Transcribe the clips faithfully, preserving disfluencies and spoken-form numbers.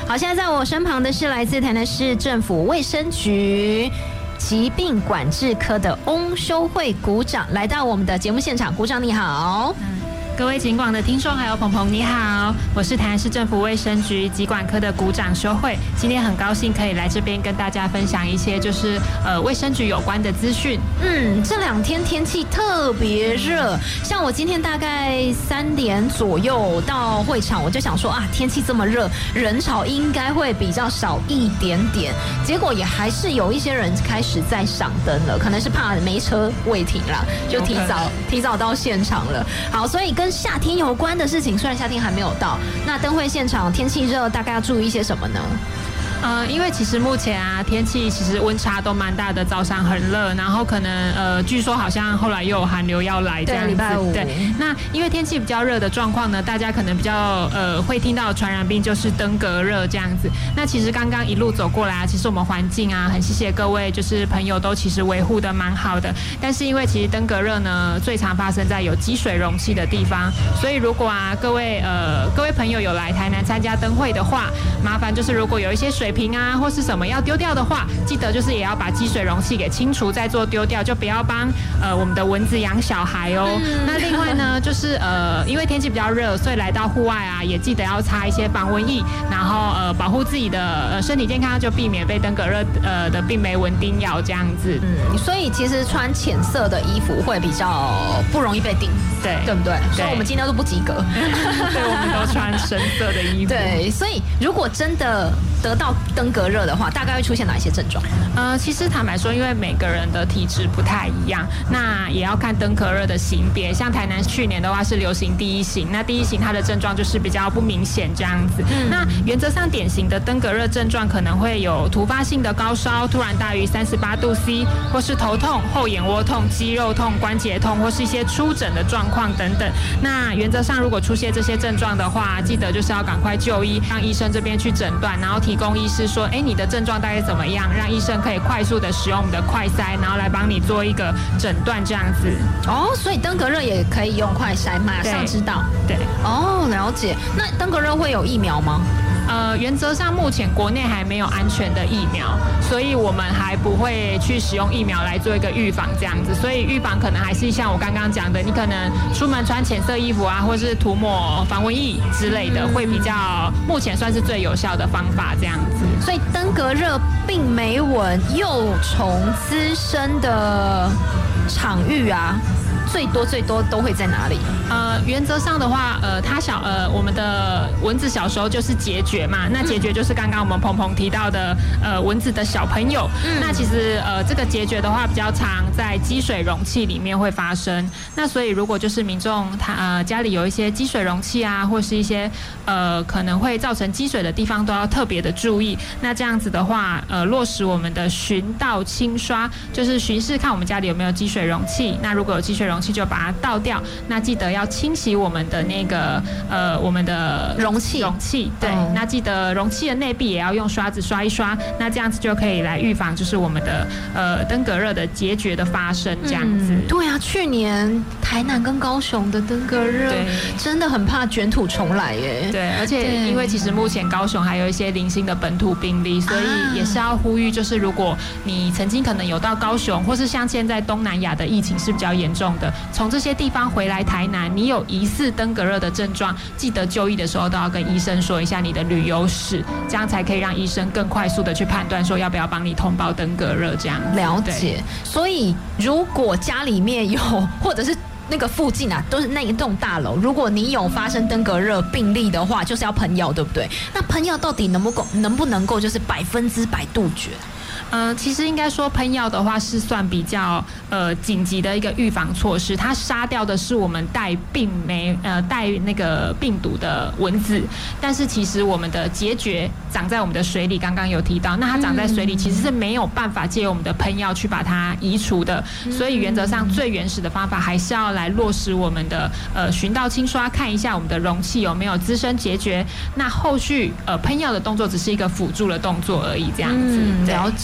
好，现在在我身旁的是来自台南市政府卫生局疾病管制科的翁修慧股长，来到我们的节目现场。股长你好。 各位警广的听众还有鹏鹏你好，我是台南市政府卫生局疾管科的股长修慧，今天很高兴可以来这边跟大家分享一些就是呃卫生局有关的资讯。 嗯，这两天天气特别热，像我今天大概三点左右到会场，我就想说啊，天气这么热，人潮应该会比较少一点点，结果也还是有一些人开始在赏灯了，可能是怕没车未停啦，就提早提早到现场了。好，所以跟跟夏天有关的事情，虽然夏天还没有到，那灯会现场天气热，大概要注意一些什么呢？ 呃，因为其实目前啊，天气其实温差都蛮大的，早上很热，然后可能呃，据说好像后来又有寒流要来这样子。 对，礼拜五。 对，那因为天气比较热的状况呢，大家可能比较呃会听到传染病就是登革热这样子。那其实刚刚一路走过来啊，其实我们环境啊，很谢谢各位就是朋友都其实维护的蛮好的。但是因为其实登革热呢，最常发生在有积水容器的地方，所以如果啊各位呃各位朋友有来台南参加灯会的话，麻烦就是如果有一些水瓶啊或是什么要丢掉的话，记得就是也要把积水容器给清除再做丢掉，就不要帮呃我们的蚊子养小孩哦。嗯、那另外呢，就是呃因为天气比较热，所以来到户外啊，也记得要擦一些防蚊液，然后呃保护自己的呃身体健康，就避免被登革热呃的病媒蚊叮咬这样子。 嗯，所以其实穿浅色的衣服会比较不容易被叮， 对对不对？对，所以我们今天都不及格。 对，我们都穿深色的衣服。 对，所以如果真的得到登革热的话，大概会出现哪一些症状？ 呃，其实坦白说，因为每个人的体质不太一样，那也要看登革热的型别。像台南去年的话是流行第一型，那第一型它的症状就是比较不明显这样子。嗯、那原则上典型的登革热症状可能会有突发性的高烧，突然大于三十八度 C， 或是头痛、后眼窝痛、肌肉痛、关节痛，或是一些出疹的状况等等。那原则上如果出现这些症状的话，记得就是要赶快就医，让医生这边去诊断，然后提供医师说，哎，你的症状大概怎么样，让医生可以快速的使用我们的快筛，然后来帮你做一个诊断这样子。 哦，所以登革热也可以用快筛，马上知道。 对。 哦，了解。那登革热会有疫苗吗？ 呃，原则上目前国内还没有安全的疫苗，所以我们还不会去使用疫苗来做一个预防这样子。所以预防可能还是像我刚刚讲的，你可能出门穿浅色衣服啊，或是涂抹防蚊液之类的，会比较目前算是最有效的方法这样子。 所以登革热病媒蚊幼虫滋生的场域啊，最多最多都会在哪里？ 呃，原则上的话，呃，它小呃，我们的蚊子小时候就是孑孓嘛，那孑孓就是刚刚我们鹏鹏提到的呃蚊子的小朋友。嗯、那其实呃这个孑孓的话比较常在积水容器里面会发生。那所以如果就是民众他呃家里有一些积水容器啊，或是一些呃可能会造成积水的地方，都要特别的注意。那这样子的话，呃落实我们的巡倒清刷，就是巡视看我们家里有没有积水容器。那如果有积水容器，就把它倒掉。那记得要清洗我们的那个呃我们的容器容器，对。嗯、那记得容器的内壁也要用刷子刷一刷。那这样子就可以来预防，就是我们的呃登革热的孑孓的发生这样子。 嗯、对啊，去年台南跟高雄的登革热真的很怕卷土重来耶。 对，而且因为其实目前高雄还有一些零星的本土病例，所以也是要呼吁，就是如果你曾经可能有到高雄，或是像现在东南亚的疫情是比较严重的，从这些地方回来台南，你有疑似登革热的症状，记得就医的时候都要跟医生说一下你的旅游史，这样才可以让医生更快速的去判断说要不要帮你通报登革热这样。 了解。所以如果家里面有，或者是那个附近啊，都是那一栋大楼，如果你有发生登革热病例的话，就是要喷药，对不对？那喷药到底能不够，能不能够就是百分之百杜绝？ 呃，其实应该说喷药的话是算比较呃紧急的一个预防措施，它杀掉的是我们带病媒呃带那个病毒的蚊子，但是其实我们的孑孓长在我们的水里，刚刚有提到，那它长在水里其实是没有办法借由我们的喷药去把它移除的，所以原则上最原始的方法还是要来落实我们的呃巡倒清刷，看一下我们的容器有没有滋生孑孓，那后续呃喷药的动作只是一个辅助的动作而已，这样子。 嗯，了解。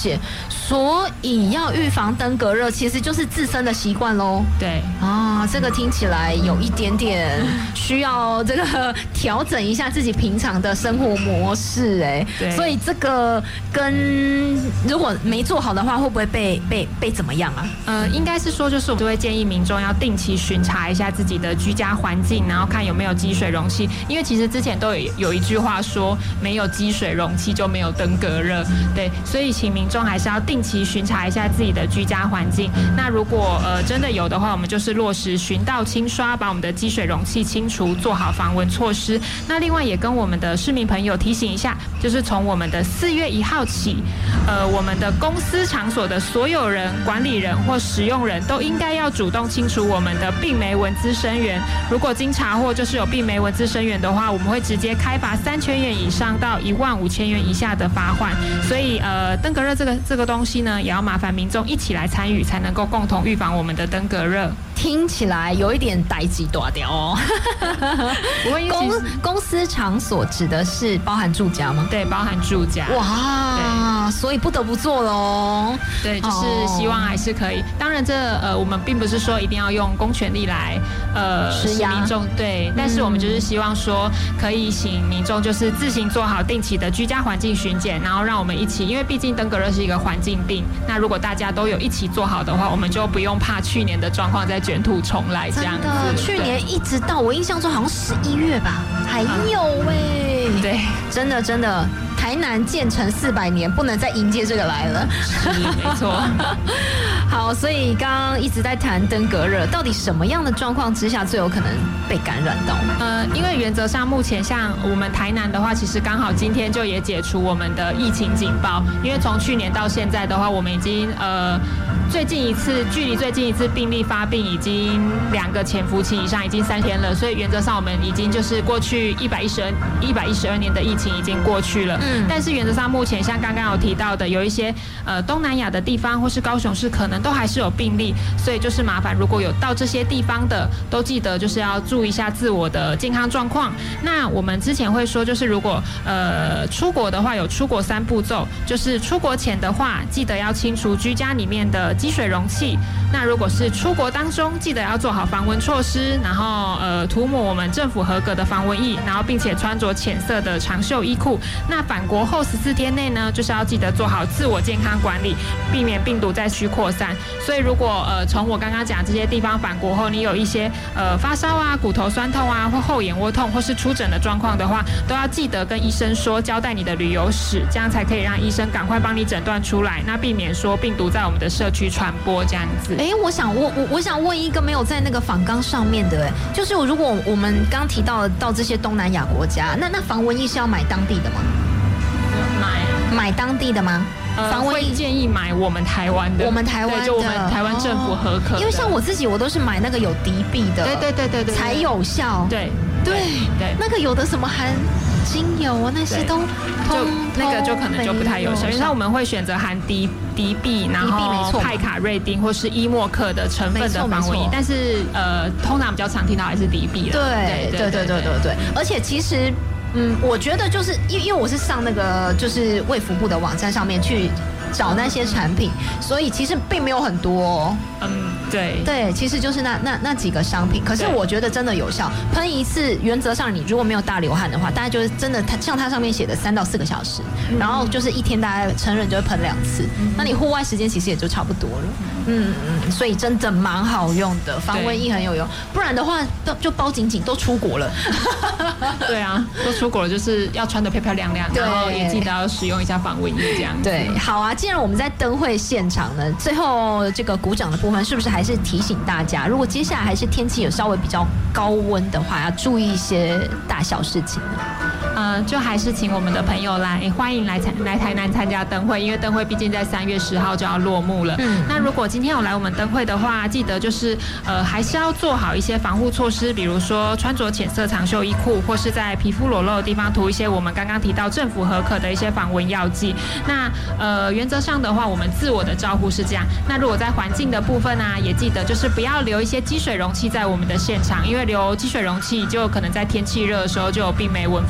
解。所以要预防登革热，其实就是自身的习惯喽。 对啊，这个听起来有一点点需要这个调整一下自己平常的生活模式，哎，所以这个跟如果没做好的话，会不会被被被怎么样啊？ 呃，应该是说，就是我们就会建议民众要定期巡查一下自己的居家环境，然后看有没有积水容器，因为其实之前都有有一句话说，没有积水容器就没有登革热，对，所以请民众还是要定期巡查一下自己的居家环境。那如果呃真的有的话，我们就是落实巡倒清刷，把我们的积水容器清除，做好防蚊措施。那另外也跟我们的市民朋友提醒一下，就是从我们的四月一号起，呃，我们的公司场所的所有人、管理人或使用人都应该要主动清除我们的病媒蚊滋生源。如果经查获就是有病媒蚊滋生源的话，我们会直接开罚三千元以上到一万五千元以下的罚款。所以呃，登革热这个这个东西呢，也要麻烦民众一起来参与，才能够共同预防我们的登革热。 听起来有一点代志大条哦。公公司场所指的是包含住家吗？ 对，包含住家。 哇，所以不得不做喽。 对，就是希望还是可以。当然这，这呃，我们并不是说一定要用公权力来呃施压民众，对，但是我们就是希望说，可以请民众就是自行做好定期的居家环境巡检，然后让我们一起，因为毕竟登革热是一个环境病，那如果大家都有一起做好的话，我们就不用怕去年的状况再卷土重来这样子。 真的，去年一直到我印象中好像十一月吧，还有喂、欸， 对， 真的真的。台南建成四百年，不能再迎接这个来了。 是，没错。 好，所以刚刚一直在谈登革热，到底什么样的状况之下最有可能被感染到？ 呃，因为原则上目前像我们台南的话，其实刚好今天就也解除我们的疫情警报，因为从去年到现在的话，我们已经呃最近一次距离最近一次病例发病已经两个潜伏期以上，已经三天了，所以原则上我们已经就是过去一百一十二一百一十二年的疫情已经过去了。嗯，但是原则上目前像刚刚有提到的，有一些呃东南亚的地方或是高雄市可能都还是有病例，所以就是麻烦如果有到这些地方的，都记得就是要注意一下自我的健康状况。那我们之前会说，就是如果呃出国的话，有出国三步骤，就是出国前的话，记得要清除居家里面的积水容器。那如果是出国当中，记得要做好防蚊措施，然后呃涂抹我们政府合格的防蚊液，然后并且穿着浅色的长袖衣裤。那返国后十四天内呢，就是要记得做好自我健康管理，避免病毒再去扩散。所以如果呃从我刚刚讲这些地方返国后，你有一些呃发烧啊、骨头酸痛啊，或后眼窝痛，或是出疹的状况的话，都要记得跟医生说，交代你的旅游史，这样才可以让医生赶快帮你诊断出来，那避免说病毒在我们的社区传播这样子。 哎，我想我我我想问一个没有在那个访纲上面的，哎，就是如果我们刚提到到这些东南亚国家，那那防蚊液是要买当地的吗？买买当地的吗？ 呃，会建议买我们台湾的， 我们台湾的， 就我们台湾政府合可、哦。 因为像我自己，我都是买那个有敌避的， 对对对对对， 才有效。 对对 对, 对， 那个有的什么含精油啊，那些都就那个就可能就不太有效，因为我们会选择含敌敌避，然后派卡瑞丁或是伊莫克的成分的防蚊液，但是呃，通常比较常听到还是敌避了。 对对对对对对，而且其实。嗯，我觉得就是因因为我是上那个就是卫福部的网站上面去找那些产品，所以其实并没有很多、哦。 嗯，对对，其实就是那那那几个商品，可是我觉得真的有效。喷一次，原则上你如果没有大流汗的话，大概就是真的，它像它上面写的三到四个小时，嗯、然后就是一天大概成人就会喷两次、嗯，那你户外时间其实也就差不多了。嗯嗯，所以真的蛮好用的，防蚊液很有用，不然的话都就包紧紧都出国了。 对啊，都出国了，就是要穿得漂漂亮亮，然后也记得要使用一下防蚊液这样子。 对，好啊，既然我们在灯会现场呢，最后这个鼓掌的部分，是不是还是提醒大家，如果接下来还是天气有稍微比较高温的话，要注意一些大小事情呢？ 呃，就还是请我们的朋友来，欢迎来参来台南参加灯会，因为灯会毕竟在三月十号就要落幕了。嗯，那如果今天有来我们灯会的话，记得就是呃还是要做好一些防护措施，比如说穿着浅色长袖衣裤，或是在皮肤裸露的地方涂一些我们刚刚提到政府核可的一些防蚊药剂。那呃原则上的话，我们自我的照护是这样。那如果在环境的部分啊，也记得就是不要留一些积水容器在我们的现场，因为留积水容器就可能在天气热的时候就有病媒蚊发生。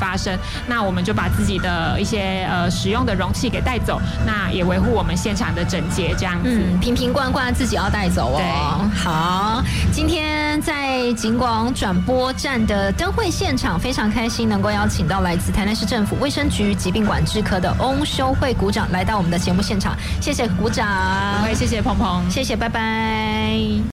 那我们就把自己的一些呃使用的容器给带走，那也维护我们现场的整洁，这样子。 嗯，瓶瓶罐罐自己要带走哦。 对， 好，今天在景广转播站的灯会现场，非常开心能够邀请到来自台南市政府卫生局疾病管制科的翁修慧股长来到我们的节目现场，谢谢股长， 不会，谢谢鹏鹏， 谢谢，拜拜。